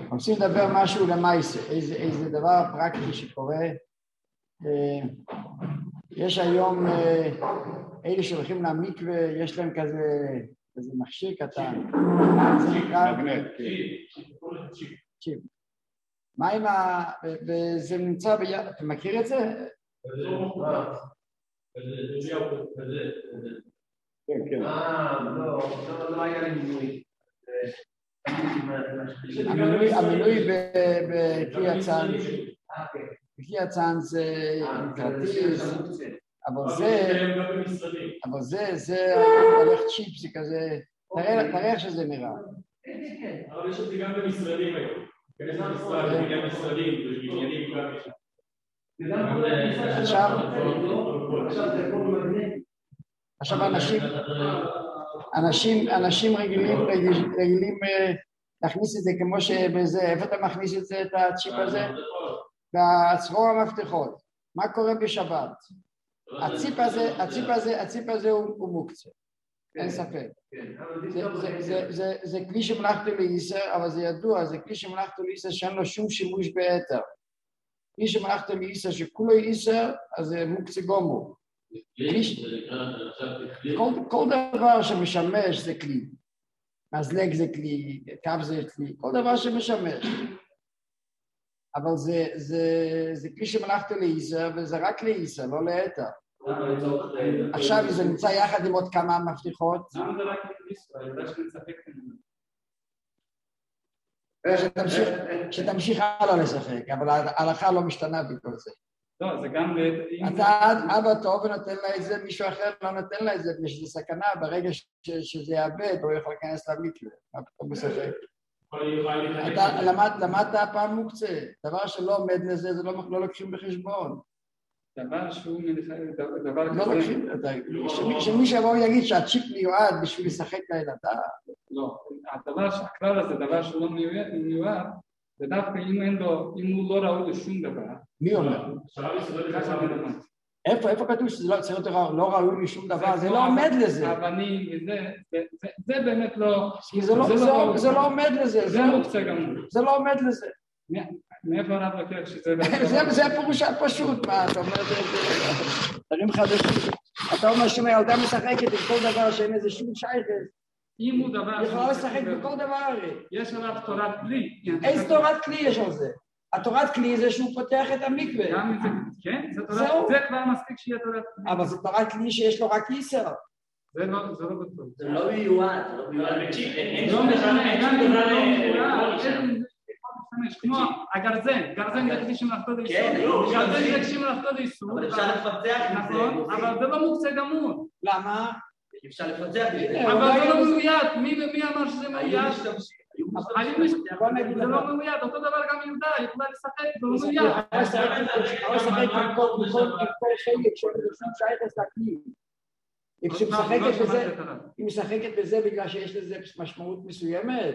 רוצים לדבר משהו למעשה, איזה דבר פרקטי שקורה. יש היום אלה שהולכים למקווה, יש להם כזה מכשיר קטן. זה נקרא... צ'יפ. מה עם וזה נמצא ביד... אתה מכיר את זה? כן, כן. לא היה לי מינוי. המינוי בכלי הצאן זה כרטיס, אבל זה הולך צ'יפ, זה כזה, תראה איך שזה נראה. אבל יש את זה גם במשרדים היום. כנס למשרד, בניין משרדים, בניינים גם יש. עכשיו אנשים רגילים להכניס את זה כמו שבזה, איפה אתה מכניס את זה, את הצ'יפ הזה? בצרור המפתחות. מה קורה בשבת? הציפ הזה הוא מוקצה, אין ספק. זה כלי שמלאכתו לאיסר, אבל זה ידוע, זה כלי שמלאכתו לאיסר שאין לו שום שימוש ביתר. כלי שמלאכתו לאיסר שכולו איסר, אז זה מוקצה גומו. כל דבר שמשמש זה כלי. מזלג זה כלי, קו זה כלי, כל דבר שמשמש. אבל זה כלי שמלאכתו לאיסר, וזה רק לאיסר, לא ליתר. עכשיו זה נמצא יחד עם עוד כמה מפתחות. למה זה רק לאיסר? אני יודע שנצחק ממנו. שתמשיך הלאה לשחק, אבל ההלכה לא משתנה בכל זה. לא, זה גם... אתה אבא טוב ונותן לה את זה, מישהו אחר לא נותן לה את זה, שזה סכנה, ברגע שזה יאבד, הוא יכול להיכנס למקווה, מה פתאום משחק. אתה למדת פעם מוקצה, דבר שלא עומד לזה, זה לא לוקחים בחשבון. דבר שהוא דבר כזה... לא לוקחים, שמי שיבוא ויגיד שהצ'יפ מיועד בשביל לשחק לילדה. לא, הכלל הזה, דבר שלא מיועד, זה דווקא אם הוא לא ראוי לשום דבר. מי אומר? איפה כתוב שזה לא ראוי לשום דבר? זה לא עומד לזה. אבנים וזה, זה באמת לא... זה לא עומד לזה. זה מוקצה גם. זה לא עומד לזה. מאיפה הרב לוקח שזה... זה הפירוש הפשוט, מה אתה אומר? דברים חדשים. אתה אומר שהילדה משחקת עם כל דבר שאין איזה שום שייכת. אם הוא דבר... יכולה לשחק בכל דבר הרי. יש עליו תורת כלי. איזה תורת כלי יש על זה? התורת כלי זה שהוא פותח את המקווה. כן, זה כבר מספיק שיהיה תורת כלי. אבל זה תורת כלי שיש לו רק איסר. זה לא בטוח. זה לא מיועד. לא משנה, גם אם זה לא מיועד. כמו הגרזן זה כלי שמלאכתו לאיסור. גרזן זה כלי שמלאכתו לאיסור. אבל אפשר לפצח את זה. נכון, אבל זה לא מוקצה גמור. למה? אפשר לפצח את זה. אבל זה לא מיועד. מי אמר שזה מיועד? זה לא מיועד, אותו דבר גם יהודה, יכולה לשחק, זה לא מיועד. אבל לשחק עם כל חלק שעושים שייכת לכלי. היא משחקת בזה בגלל שיש לזה משמעות מסוימת.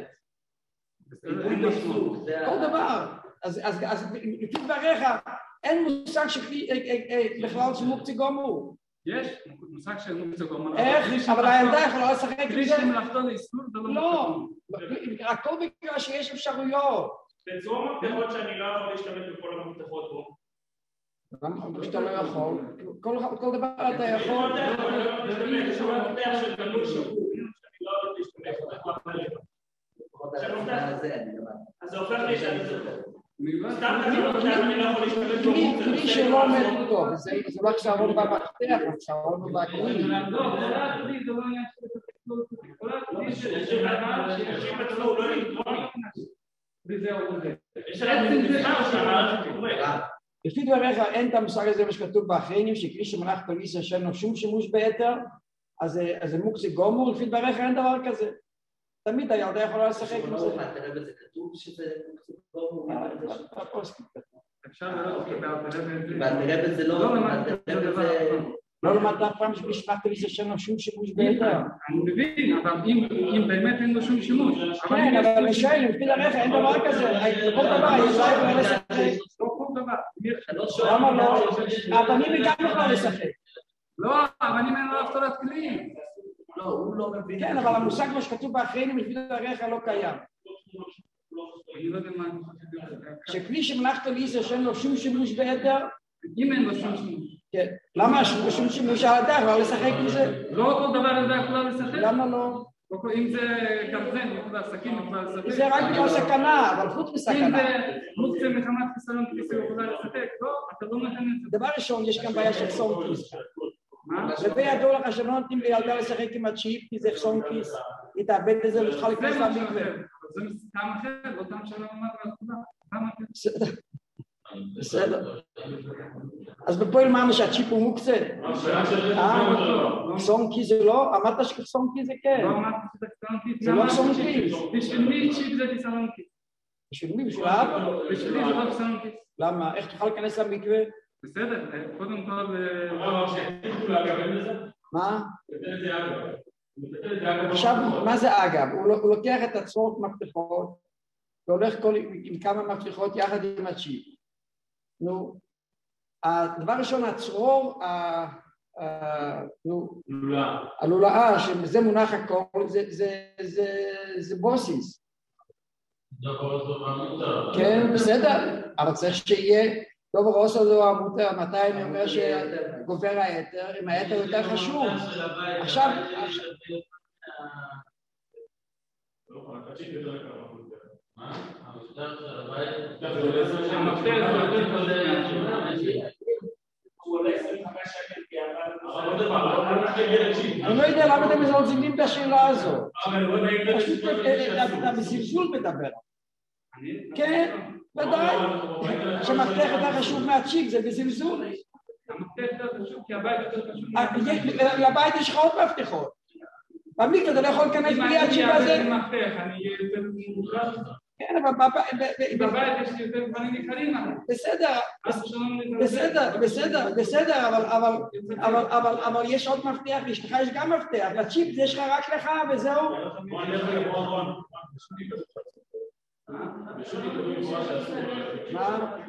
כל דבר. אז לפי דבריך, אין מושג בכלל של מוקצה גמור. יש מושג של מוקצה גמור. איך? אבל הילדה יכולה לשחק עם זה. כלי שמלאכתו לאיסור, זה לא... לא, הכל בגלל שיש אפשרויות. בצורה מפתחות שאני לא יכול להשתמש בכל המפתחות פה. למה שאתה לא יכול? כל דבר אתה יכול. יש שם מפתח של גלול שהוא, שאני לא יכול להשתמש בכל אז זה הופך לי שאני זוכר. סתם אני לא יכול להשתמש בו. כלי שלא עומד טוב, זה לא כשערון במפתח, כשערון בכלי. לא, זה רק כלי, זה לא עניין של תקלות. זה רק כלי של דבר שאנשים עצמו הוא לא אלקטרוני. וזהו זה. יש עליהם נבחר שהמערכת קורה. לפי דבריך אין את המושג הזה מה שכתוב באחרונים, שכלי שמלאכתו לאיסר שאין לו שום שימוש ביתר, אז זה מוקצה גמור, לפי דבריך אין דבר כזה. תמיד הילדה יכולה לשחק עם זה. תראה בזה כתוב שזה מוקצה גמור. אפשר לראות תראה בזה לא למדת אף פעם שמשמעכתו לאיסר שאין לו שום שימוש ביתר. אני מבין, אבל אם באמת אין לו שום שימוש. כן, אבל אני שואל, לפי דבריך אין דבר כזה. כל דבר, הילדה יכולה לשחק. למה לא? הבנים גם יכולה לשחק. לא, הבנים אין לו תורת כלי. לא, הוא לא מבין. כן, אבל המושג מה שכתוב באחרונים לפי דבריך לא קיים. אני לא יודע מה... שכלי שמלאכתו לישראל שאין לו שום שימוש בהיתר, אם אין לו שום שימוש. כן. למה שום שימוש על היתר? לא לשחק עם זה? לא כל דבר הזה יכולה לשחק. למה לא? אם זה גרזן, יכולה סכין, יכולה לשחק. זה רק בגלל סכנה, אבל חוץ מסכנה. אם זה מוקצה מחמת חיסרון כיסא, יכולה לשחק. לא, אתה לא נותן את זה. דבר ראשון, יש כאן בעיה של חסרון כיס. מה? וידוע לך שלא נותנים לילדה לשחק עם הצ'יפ, כי זה חסרון כיס. היא תאבד את זה ותוכל להיכנס למקווה. זה טעם אחר, לא טעם שלא אמרת מהתחולה. טעם אחר. בסדר. אז בפועל מה שהצ'יפ הוא מוקצה? חסרון כיס זה לא? אמרת שחסרון כיס זה כן. לא אמרת שזה חסרון כיס. זה לא חסרון כיס. בשביל מי צ'יפ זה חסרון כיס? בשביל מי? בשביל האבא? בשבילי זה לא חסרון כיס. למה? איך תוכל להיכנס למקווה? בסדר, קודם כל... מה? עכשיו, מה זה אגב? הוא לוקח את הצורות מפתחות והולך עם כמה מפתחות יחד עם הצ'יפ. נו, הדבר ראשון, הצרור, הלולאה, שזה מונח הכל, זה בוסיס. כן, בסדר, אבל צריך שיהיה, טוב ראש הזה הוא המותר, מתי אני אומר שגובר היתר, אם היתר יותר חשוב. עכשיו... אני לא יודע למה אתם מזלזלים את השאלה הזו. פשוט אתה בזלזול מדבר. כן, ודאי. שמפתח יותר חשוב מהצ'יק, זה בזלזול. המפתח יותר חשוב, כי הבית יותר חשוב. לבית יש לך עוד מפתחות. במקרה אתה לא יכול להיכנס בלי הצ'יק הזה. אני אהיה יותר מוגרף. כן, אבל בבית יש לי יותר דברים נחרים. בסדר, אבל יש עוד מפתח, לאשתך יש גם מפתח, לצ'יפ יש לך רק לך וזהו. מה?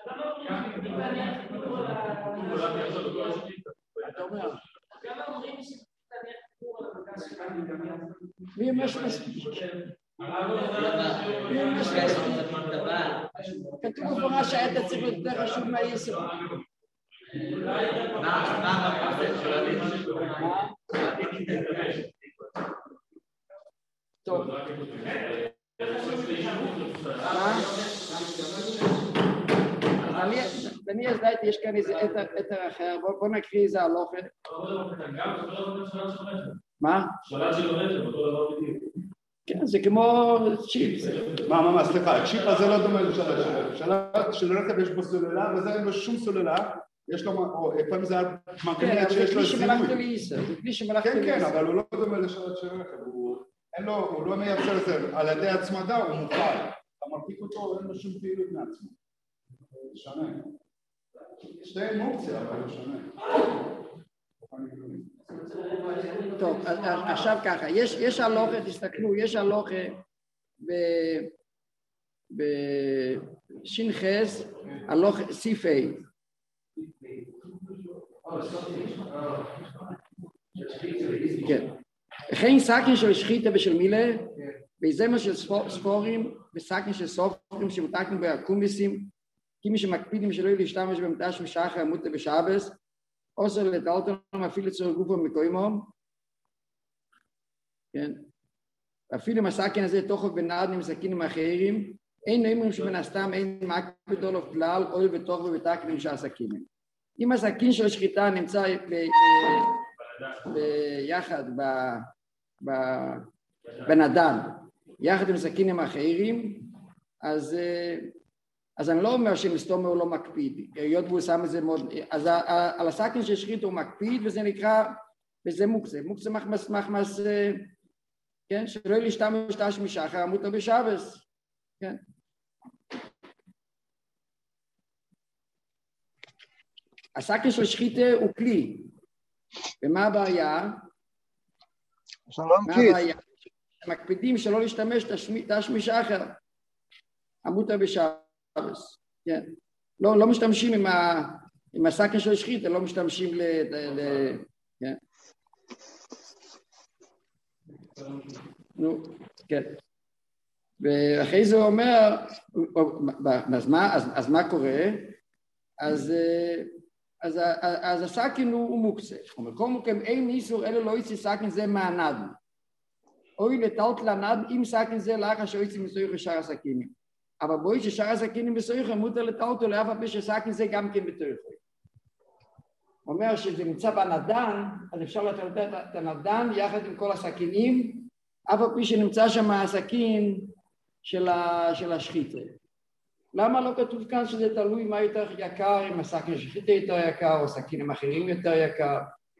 אתה אומר? מי אומר שמספיק? כתוב בפורש שהיתר צריך להיות יותר חשוב מהיסר. טוב. אני ידעתי, יש כאן איזה אתר אחר, בוא נקריא איזה הלוכה. מה? כן, זה כמו צ'יפ. מה, סליחה, הצ'יפ הזה לא דומה לשלט. שלט של רכב יש בו סוללה, וזה אין לו שום סוללה, יש לו, או לפעמים זה מגנט שיש לו זיהוי. זה כלי שמלאכת ליסר. כן, אבל הוא לא דומה לשלט של רכב, הוא לא מייצר את זה, על ידי הצמדה הוא מופעל. אתה מרתיק אותו, אין לו שום פעילות מעצמו. זה שונה. שתי מוקציה, אבל זה שונה. טוב, עכשיו ככה, יש הלוכה, תסתכלו, יש הלוכה בשנחס, הלוכה סיפי. כן. וכן סכין של שחיטה ושל מילה, ויזמר של ספורים, וסכין של סופרים שמותקים בהקומביסים, כי מי שמקפידים שלא יהיה להשתמש במתש ושחר המוטה בשעבס, אוסר לטלטון אפילו לצורך גופו מקוימו, כן, אפילו אם הסכין הזה תוכו ונעד עם סכינים אחרים, אין נאמרים שמן הסתם אין מקפידול או כלל, אוהל ותוכו ותקנים של הסכינים. אם הסכין של השחיטה נמצא ביחד בנדן, יחד עם סכינים אחרים, אז אני לא אומר שמסתום הוא לא מקפיד, היות והוא שם את זה מאוד, אז על הסכין של שחיטה הוא מקפיד, וזה נקרא, וזה מוקצה, מוקצה מחמס, כן, שלא להשתמש תש משחר, המותר בשבס, כן. הסכין של שחיטה הוא כלי, ומה הבעיה? מה הבעיה? מקפידים שלא להשתמש תש משחר, המותר בשבס, כן. לא משתמשים עם הסכין של שחיטה, לא משתמשים כן. נו, כן. ואחרי זה הוא אומר, אז מה קורה? אז הסכין הוא מוקצה. הוא אומר, כל מקום אין איסור אלא לא יצא סכין זה מהנד. אוי לטלט לנד אם סכין זה לאחר שיוצא מסויך לשאר הסכינים. אבל בואי ששאר הסכינים בסויך מותר לטלטו לאף על פי שסכין זה גם כן בתויך. הוא אומר שזה נמצא בנדן, אז אפשר לטלטל את הנדן יחד עם כל הסכינים, אף על פי שנמצא שם הסכין של השחיתה. למה לא כתוב כאן שזה תלוי מה יותר יקר, אם הסכין של שחיתה יותר יקר או סכינים אחרים יותר יקר?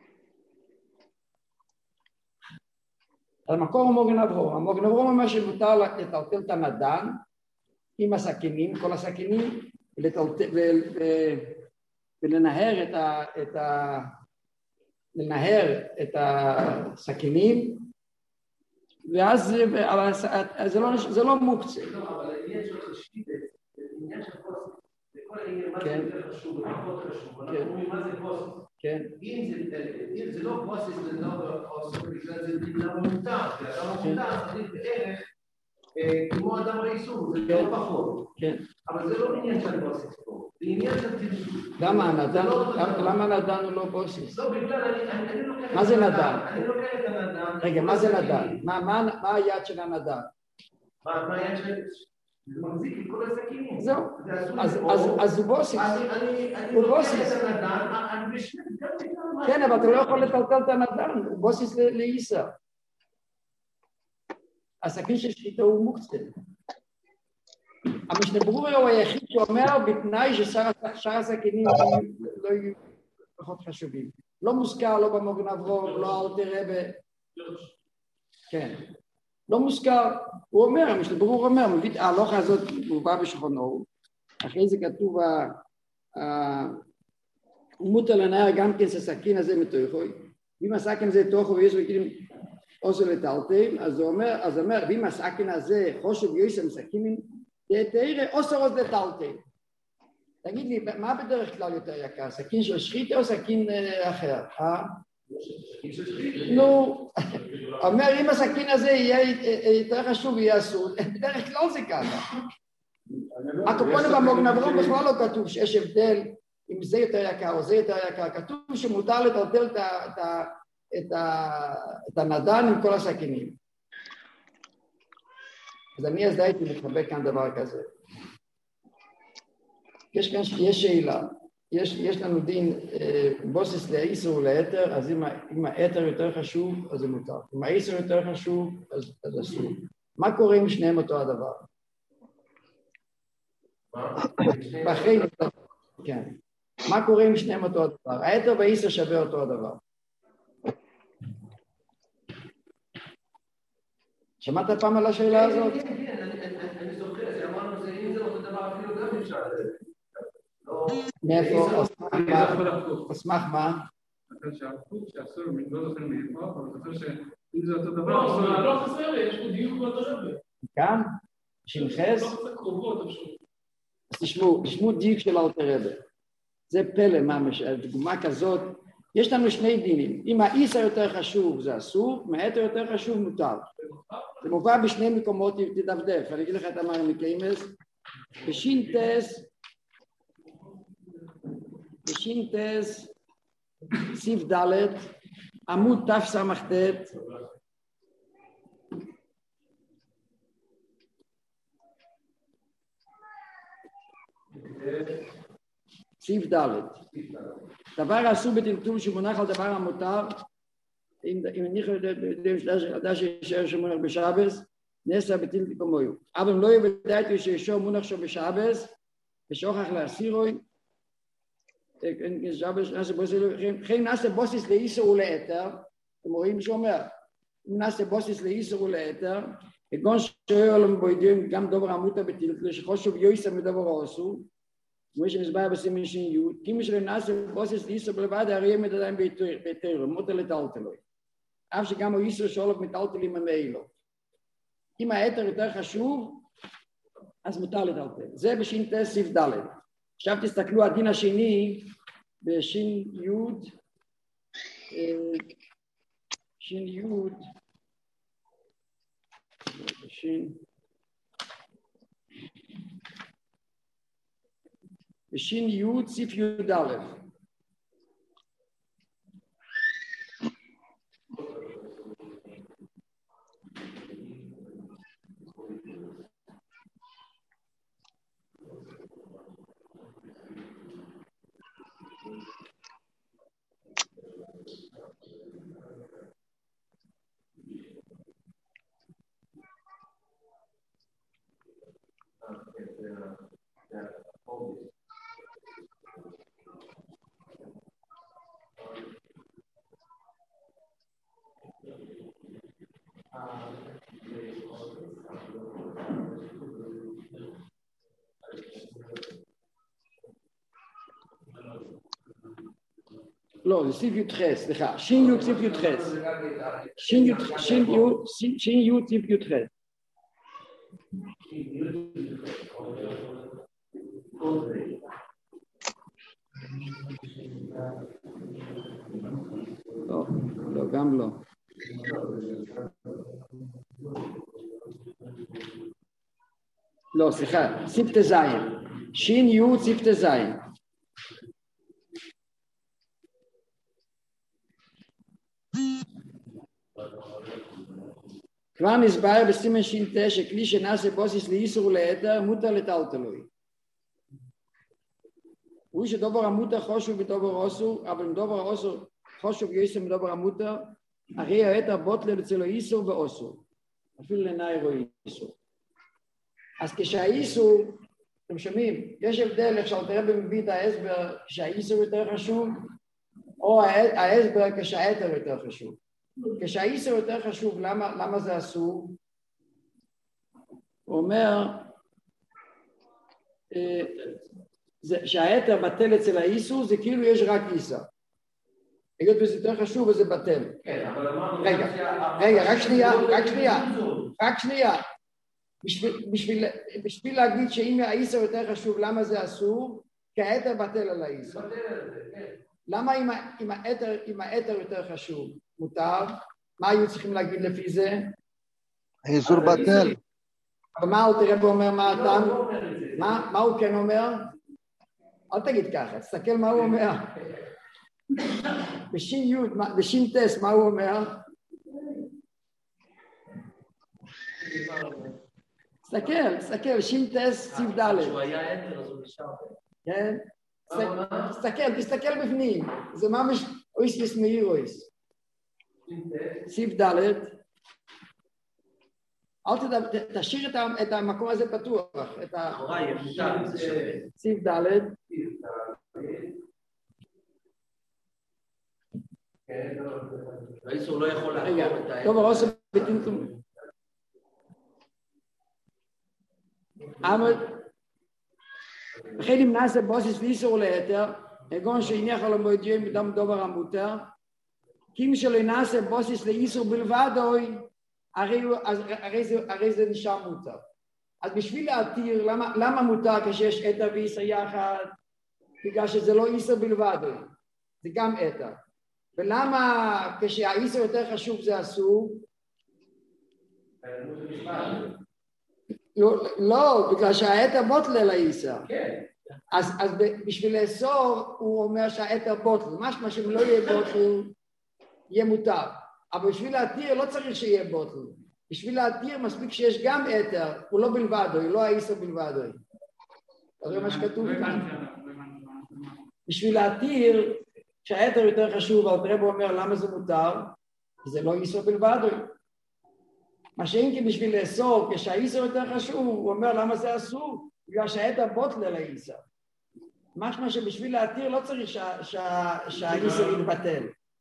המקור הוא מוגן אברום. המוגן אברום אומר שמותר לטלטל את הנדן עם הסכינים, כל הסכינים, ולנהר את הסכינים, ואז זה לא מוקצה. אבל העניין של השחיתה, העניין של פוסט, וכל העניין מה זה יותר חשוב, ופחות חשוב, אנחנו אומרים מה זה פוסט. אם זה לא פוסט, זה לא פוסט, בגלל זה לא מותר, כי אדם מותר, צריך בערך, כמו אדם ראיסור, זה לא פחות. אבל זה לא עניין של פוסט פה, זה עניין של תדעו. למה נדן הוא לא פוסט? לא, בגלל, אני לוקח... מה זה נדן? אני לוקח את הנדן. רגע, מה זה נדן? מה היד של הנדן? מה היד של... זה מחזיק את כל הסכינים. זהו, אז הוא בוסיס. אני לוקח את הנדן, אני בשביל... כן, אבל אתה לא יכול לטלטל את הנדן, הוא בוסיס לאיסר. הסכין של שחיטה הוא מוקצה. המשנה ברורה הוא היחיד שאומר בתנאי ששאר הסכינים לא יהיו פחות חשובים. לא מוזכר, לא במוגן אברום, לא אלתר רבי. כן. לא מוזכר. הוא אומר, המשנה ברורה אומר, מביא את ההלוכה הזאת מובא בשכונו. אחרי זה כתוב, הוא מותר לנער גם כן שהסכין הזה מתוכו. אם הסכין הזה תוכו ויש וכאילו עושה לטלטל, אז הוא אומר, ואם הסכין הזה חושב יויסם סכינים, תראה, עושה עוד לטלטל. תגיד לי, מה בדרך כלל יותר יקר? סכין של שחיטה או סכין אחר? נו, אומר, אם הסכין הזה יהיה יותר חשוב ויהיה אסור, בדרך כלל זה ככה. הקופונים במוגן אברום בכלל לא כתוב שיש הבדל אם זה יותר יקר או זה יותר יקר. כתוב שמותר לטלטל את הנדן עם כל הסכינים. אז אני אז הייתי מתחבא כאן דבר כזה. יש שאלה, יש לנו דין בוסיס לאיסור ולאתר, אז אם האתר יותר חשוב, אז זה מותר. אם האיסור יותר חשוב, אז אסור. מה קורה אם שניהם אותו הדבר? בחיים, כן. מה קורה אם שניהם אותו הדבר? האתר והאיסור שווה אותו הדבר. שמעת פעם על השאלה הזאת? כן, אני זוכר, שאמרנו שאם זה אותו דבר אפילו גם אפשר. מאיפה? אסמך מה? שהפוך, שאסור, לא זוכר מאיפה, אבל זוכר שאם זה אותו דבר... לא חסר לי, יש פה דיוק באותו רבי. כאן? שנחס? לא חסר קרובות, אז תשמעו דיוק של אלתר רבי. זה פלא ממש, דוגמה כזאת. יש לנו שני דינים. אם האיסר יותר חשוב זה אסור, מהאתר יותר חשוב מותר. זה מובא בשני מקומות, תדפדף. אני אגיד לך את אמר מקיימס. בשינטס, סיף ד' עמוד תס"ט, סיף ד' דבר אסור בטלטול שמונח על דבר המותר, אם אני יודע שישאר שמונח בשבס, נעשה בטלטול כמוהו. אבל אם לא יהיה בדעתי שישאר מונח שם בשבס, ושוכח להסירוי, חיים נעשה בוסיס לאיסור ולאתר, אתם רואים שאומר, אם נעשה בוסיס לאיסור ולאתר, כגון שואל עולם בוידיון גם דובר עמותה בטלטול, שחושב יויסה מדבר העשו, כמו שמסבר בסימן שניות, כי מי שנעשה בוסיס לאיסור בלבד, הרי יהיה מדעיים ביתר, מותר לטלטלוי. אף שגם האיסור שואלוב מטלטלים ממילא. אם האתר יותר חשוב, אז מותר לטלטל. זה בשינטס סיף ד'. עכשיו תסתכלו, הדין השני, בשין יוד, שין בשין י' ציף י' לא, זה ציף י' סליחה, שין י' ציף י' שין י' ציף י' לא, לא, גם לא. לא, סליחה, ציף תזיין. שין י' ציף תזיין. כבר נסבר בסימן שין תה שכלי שנעשה בוסיס לאיסור ולהיתר מותר לטלטלוי. הוא שדובר המותר חשוב ודובר אסור, אבל מדובר אסור חשוב יסר מדובר המותר, הרי ההיתר בוטל אצלו איסור ואסור. אפילו לנעי רואה איסור. אז כשהאיסור, אתם שומעים, יש הבדל איך שאלתר רבי מביא את ההסבר כשהאיסור יותר חשוב, או ההסבר כשההיתר יותר חשוב. כשהאיסור יותר חשוב, למה זה אסור? הוא אומר שההיתר בטל אצל האיסור, זה כאילו יש רק איסר. היות וזה יותר חשוב וזה בטל. רגע, רק שנייה. בשביל להגיד שאם האיסר יותר חשוב, למה זה אסור? כי ההיתר בטל על האיסר. למה אם ההיתר יותר חשוב? מותר? מה היו צריכים להגיד לפי זה? האיסור בטל. אבל מה הוא תראה בו אומר מה הטעם? מה הוא כן אומר? אל תגיד ככה, תסתכל מה הוא אומר. בשין טס, מה הוא אומר? תסתכל, שין טס ציף ד'. שהוא היה עדר, אז הוא נשאר. כן? תסתכל בפנים. זה ממש אויס יסמאיר אויס. ציף ד'. תשאיר את המקום הזה פתוח. ציף ד'. האיסור לא יכול לעקוב את ההיתר. טוב, הרוסו בטינטום. לכן אם נעשה בוסיס לאיסור להיתר, אגון שהניח על המועדים בדם דובר המותר, כי אם שלא נעשה בוסיס לאיסור בלבדוי, הרי זה נשאר מותר. אז בשביל להתיר, למה מותר כשיש היתר ואיסר יחד? בגלל שזה לא איסר בלבדוי, זה גם היתר. ולמה כשהאיסר יותר חשוב זה אסור? לא, בגלל שההיתר בוטל לאיסר. אז בשביל לאסור הוא אומר שההיתר בוטל. משמע שאם לא יהיה בוטל, יהיה מותר. אבל בשביל להתיר לא צריך שיהיה בוטל. בשביל להתיר מספיק שיש גם היתר, הוא לא בלבדוי, לא האיסר בלבדוי. זה מה שכתוב כאן. בשביל להתיר, כשההיתר יותר חשוב, הרב אומר למה זה מותר, זה לא איסר בלבדוי. מה שאם כי בשביל לאסור, כשהאיסר יותר חשוב, הוא אומר למה זה אסור, בגלל שההיתר בוטל לאיסר. משמע שבשביל להתיר לא צריך שהאיסר יתבטל.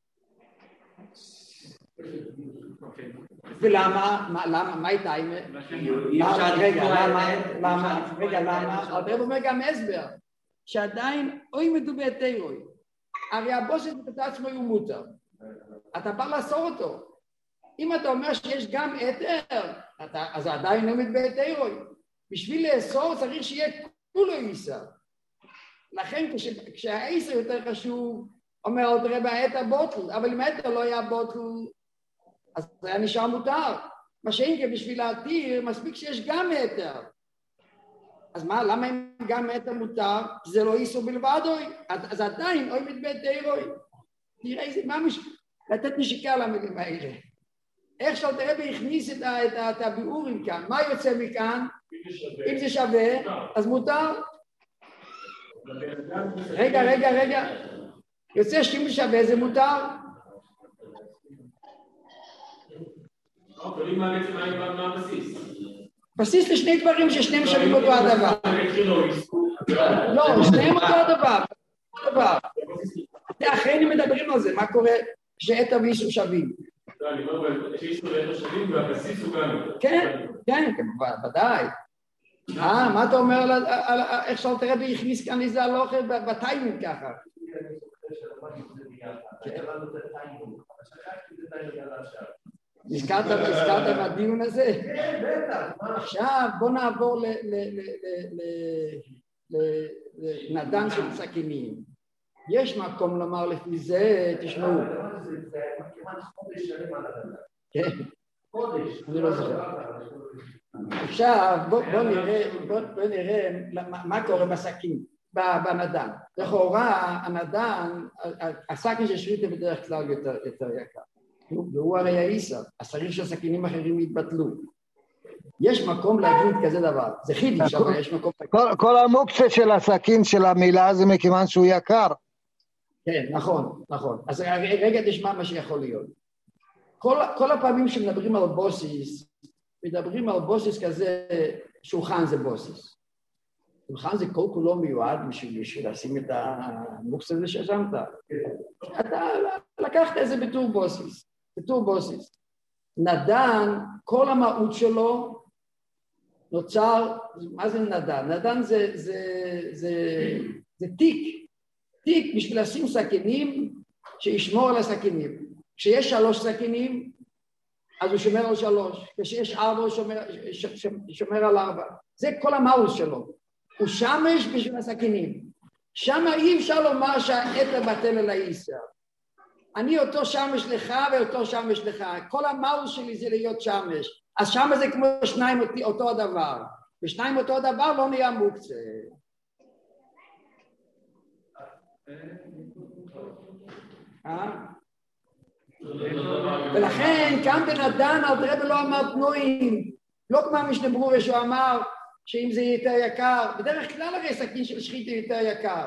ולמה? מה הייתה? רגע, למה? הרב אומר גם הסבר, שעדיין אוי מדובר תירוי. הרי הבוסת את עצמו הוא מותר. אתה בא לאסור אותו. אם אתה אומר שיש גם היתר, אז עדיין לא מדבר תירוי. בשביל לאסור צריך שיהיה כולו איסר. לכן כשהאיסר יותר חשוב, אומר עוד רבה ההיתר בוטל, אבל אם ההיתר לא היה בוטל, אז זה היה נשאר מותר. מה שאין כי בשביל להתיר, מספיק שיש גם היתר. אז מה, למה אם גם היתר מותר? זה לא איסור בלבד אוי, אז עדיין אוי מתבט תירוי. תראה איזה ממש, לתת נשיקה למילים האלה. איך שאלתר רבי הכניס את הביאורים כאן, מה יוצא מכאן? אם זה שווה, אז מותר. רגע. יוצא שאם זה שווה, זה מותר. אבל מה הבסיס? בסיס לשני דברים ששניהם שווים אותו הדבר. לא, שניהם אותו הדבר. אחרינו מדברים על זה, מה קורה כשאתר ואיסור שווים. אני אומר, שאיסור ואתר שווים והבסיס הוא גם... כן, ודאי. מה אתה אומר על איך שאלתר רבי הכניס כאן איזה הלוכה בטיימינג ככה? נזכרת בדיון הזה? עכשיו בוא נעבור לנדן של סכינים. יש מקום לומר לפי זה, תשמעו. כן, אני לא זוכר. עכשיו בוא נראה מה קורה בסכין, בנדן. לכאורה הנדן, הסכין של שריטה בדרך כלל יותר יקר. והוא הרי האיסר, השרים של סכינים אחרים התבטלו. יש מקום להגיד כזה דבר, זה חידיש, אבל יש מקום... כל המוקצה של הסכין של המילה זה מכיוון שהוא יקר. כן, נכון. אז רגע תשמע מה שיכול להיות. כל הפעמים שמדברים על בוסיס, מדברים על בוסיס כזה, שולחן זה בוסיס. שולחן זה כל כולו מיועד בשביל לשים את המוקצה הזה ששמת. אתה לקחת איזה בתור בוסיס. נדן, כל המהות שלו נוצר, מה זה נדן? נדן זה תיק בשביל לשים סכינים שישמור על הסכינים. כשיש 3 סכינים, אז הוא שומר על 3. כשיש 4, הוא שומר על 4. זה כל המהות שלו. הוא שמש בשביל הסכינים. שם אי אפשר לומר שהאתר בטל אל האיסר. אני אותו שמש לך ואותו שמש לך. כל המהות שלי זה להיות שמש. אז שם זה כמו 2 אותו הדבר. ו2 אותו הדבר לא נהיה מוקצה. ולכן כאן בנדן אלתר רבי לא אמר תנועים. לא כמו המשנה ברורה שהוא אמר שאם זה יותר יקר. בדרך כלל הרי סכין של שחיטה יותר יקר.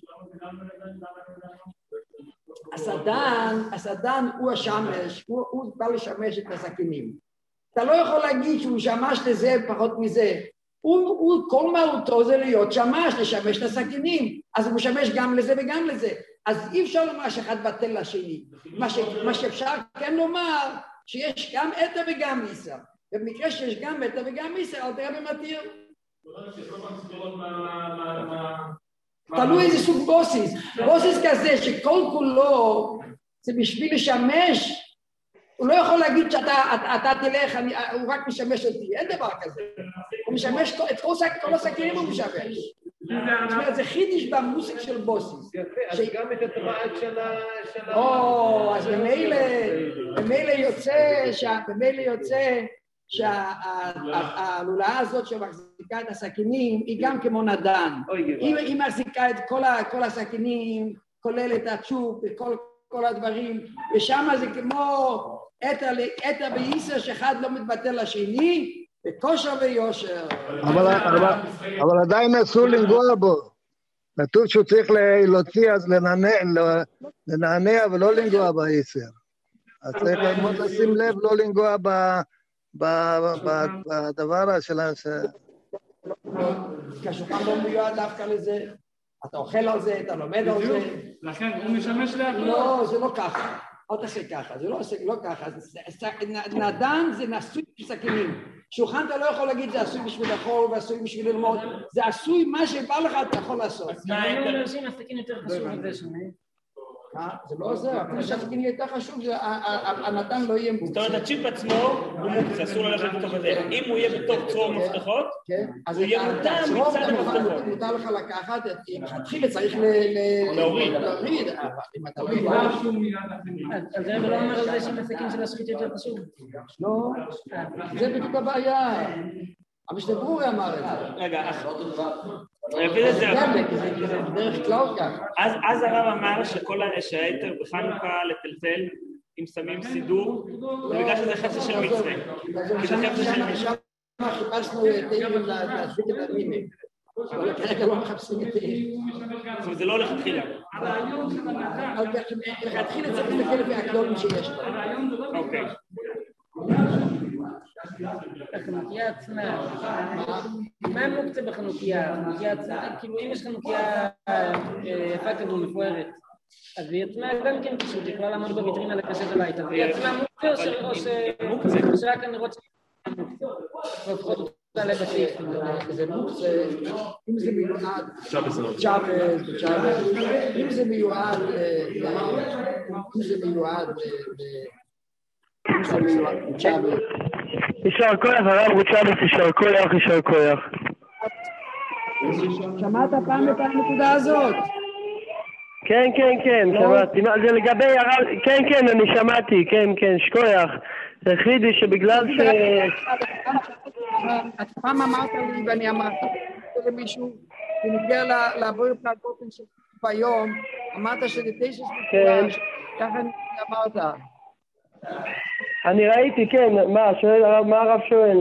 הסדן הוא השמש, הוא בא לשמש את הסכינים. אתה לא יכול להגיד שהוא שמש לזה פחות מזה. כל מהותו זה להיות שמש, לשמש את הסכינים. אז הוא משמש גם לזה וגם לזה. אז אי אפשר לומר שאחד בטל לשני. מה שאפשר כן לומר, שיש גם אתר וגם איסר. ובמקרה שיש גם אתר וגם איסר, אלתר רבי מתיר. תלוי איזה סוג בוסיס. בוסיס כזה שכל כולו זה בשביל לשמש, הוא לא יכול להגיד שאתה תלך, הוא רק משמש אותי, אין דבר כזה. הוא משמש את כל הסכינים הוא משמש. זאת אומרת, זה חידיש במושג של בוסיס. אז גם את התרעת של אז במילא יוצא שהלולאה הזאת שמחזיקה את הסכינים היא גם כמו נדן. היא מחזיקה את כל הסכינים, כולל את הצ'וק וכל הדברים, ושם זה כמו אתר ואיסר שאחד לא מתבטל לשני, וכושר ויושר. אבל עדיין אסור לנגוע בו. כתוב שהוא צריך להוציא, אז לנענע ולא לנגוע באיסר. אז צריך ללמוד לשים לב, לא לנגוע בדבר שלה. כשולחן לא מיועד דווקא לזה. אתה אוכל על זה, אתה לומד על זה. לכן הוא משמש להכל. לא, זה לא ככה. אל תעשה ככה, זה לא ככה. נדן זה נשוי בסכינים. שולחן אתה לא יכול להגיד זה עשוי בשביל לאכול ועשוי בשביל ללמוד. זה עשוי מה שבא לך אתה יכול לעשות. אז מה היו אומר שהסכין יותר חשוב מזה שונה? זה לא עוזר, אפילו שהסכין יהיה יותר חשוב, הנתן לא יהיה מוקצה. זאת אומרת, הצ'יפ עצמו הוא מוקצה, אסור ללכת בתוך הזה. אם הוא יהיה בתוך צרור מפתחות, הוא יהיה מותר מצד המפתחות. מותר לך לקחת, אם תתחיל צריך להוריד. אם אתה לא יודע. אז זה לא אומר על זה שהסכין של השחית יותר חשוב. לא, זה בדיוק הבעיה. המשנה ברורה אמר את זה. רגע, זה בדרך כלל ככה. אז הרב אמר שהיתר בחנוכה לטלטל, אם שמים סידור, בגלל שזה חפש של מצווה. כי זה חפש של מצווה. חיפשנו תהילים להדביק את המינים. אבל כרגע לא מחפשים את תהילים. זאת אומרת, זה לא הולך להתחילה. הרעיון של הנהגה... להתחיל צריך להסתכל לפי הכלולים שיש לו. אוקיי. החנוכיה עצמה, מה מוקצה בחנוכיה? החנוכיה עצמה, כאילו אם יש חנוכיה יפה כזו מפוארת, אז היא עצמה גם כן פשוט יכולה לעמוד בוויטרינה לקשת הביתה, והיא עצמה מוקצה או שרק הנרות והופכות אותה לבתים. זה מוקצה, אם זה מיועד, אם זה מיועד, יישר כוח, הרב רוצ'אבס, יישר כוח, יישר כוח. שמעת פעם את הנקודה הזאת? כן, שמעתי. זה לגבי הרב, כן, אני שמעתי, כן, שכוח. זה חידי שבגלל ש... את פעם אמרת לי ואני אמרתי למישהו, ונגיע לעבור באופן של ביום, אמרת שזה 9 מפורש, ככה אמרת. אני ראיתי, כן, מה הרב שואל?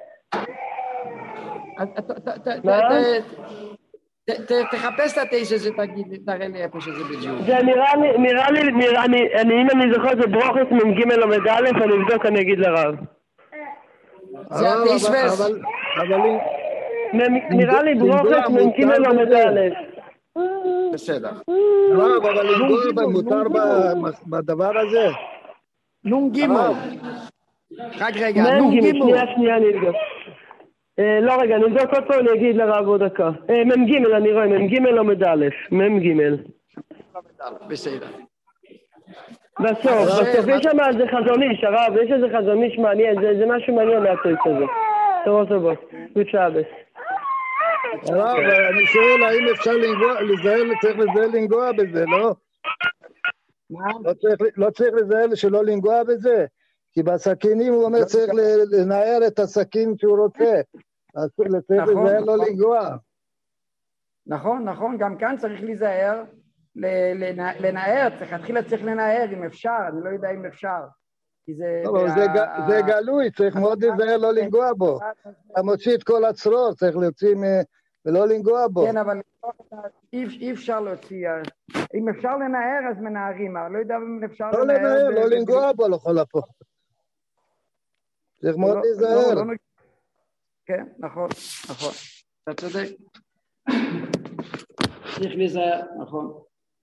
תחפש את ה9 שתגיד, תראה לי איפה שזה בדיוק. זה נראה לי, אם אני זוכר זה ברוכס מ"ג לומד א', אני אבדוק, אני אגיד לרב. זה ה9 אבל נראה לי ברוכס מ"ג לומד א'. בסדר. אבל לנגוע מותר בדבר הזה? נ"ג. רק רגע, נ"ג. שנייה, אני אבדוק. לא רגע, אני אבדוק עוד פעם, אני אגיד לרב עוד דקה. מ"ג, אני רואה, מ"ג לומד א', מ"ג. בסדר. בסוף, יש שם איזה חזון איש, הרב, יש איזה חזון איש מעניין, זה משהו מעניין מהטויס הזה. טוב, רוצ'אבס. הרב, אני שואל האם אפשר צריך לזהר לנגוע בזה, לא? לא צריך לזהר שלא לנגוע בזה, כי בסכינים הוא אומר צריך לנער את הסכין שהוא רוצה, אז צריך לזהר לא לנגוע. נכון, גם כאן צריך להיזהר, לנער, צריך לנער אם אפשר, אני לא יודע אם אפשר. זה גלוי, צריך מאוד להיזהר לא לנגוע בו. אתה מוציא את כל הצרור, צריך להוציא ולא לנגוע בו. כן, אבל אי אפשר להוציא, אם אפשר לנער אז מנערים, אבל לא יודע אם אפשר לנער. לא לנער, לא לנגוע בו לכל הפוך. צריך מאוד להיזהר. כן, נכון, אתה צודק. צריך להיזהר, נכון.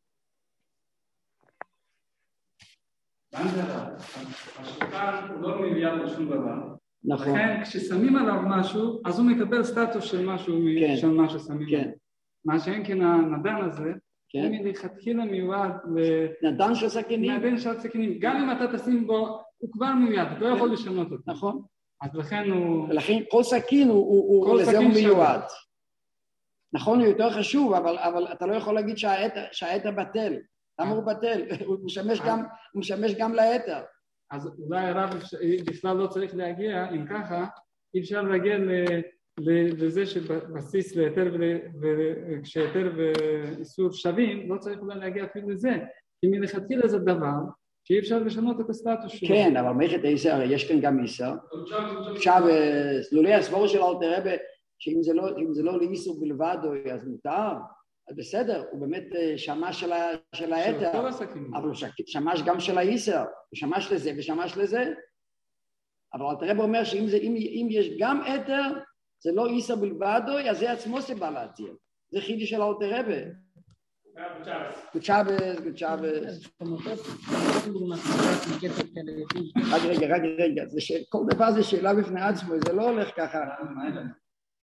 השולחן הוא לא מביאה לו שום דבר. נכון. לכן כששמים עליו משהו, אז הוא מקבל סטטוס של משהו של מה ששמים עליו. מה שאין כן הנדן הזה, הוא מלכתחילה מיועד נדן של סכינים. נדן של סכינים. גם אם אתה תשים בו, הוא כבר מיועד, אתה לא יכול לשנות אותו. נכון. אז לכן הוא... ולכן כל סכין לזה הוא מיועד. נכון, הוא יותר חשוב, אבל אתה לא יכול להגיד שהיתר בטל. למה הוא בטל? הוא משמש גם ליתר. אז אולי הרב בכלל לא צריך להגיע, אם ככה, אי אפשר להגיע לזה שבסיס ליתר וכשיתר ואיסור שווים, לא צריך אולי להגיע אפילו לזה, כי מלכתחילה זה דבר שאי אפשר לשנות את הסטטוס שלו. כן, אבל מערכת איסר, יש כאן גם איסר. עכשיו, לולי הסבור של אלתר רבי, שאם זה לא לאיסור בלבד, אז מותר, אז בסדר, הוא באמת שמש של היתר, אבל הוא שמש גם של האיסר, הוא שמש לזה ושמש לזה. אבל אלתר רבי אומר שאם יש גם היתר, זה לא איסר בלבד, אז זה עצמו סיבה להתיר. זה חידוש של אלתר רבי. גוצ'אבס. רק רגע, כל דבר זה שאלה בפני עצמו, זה לא הולך ככה.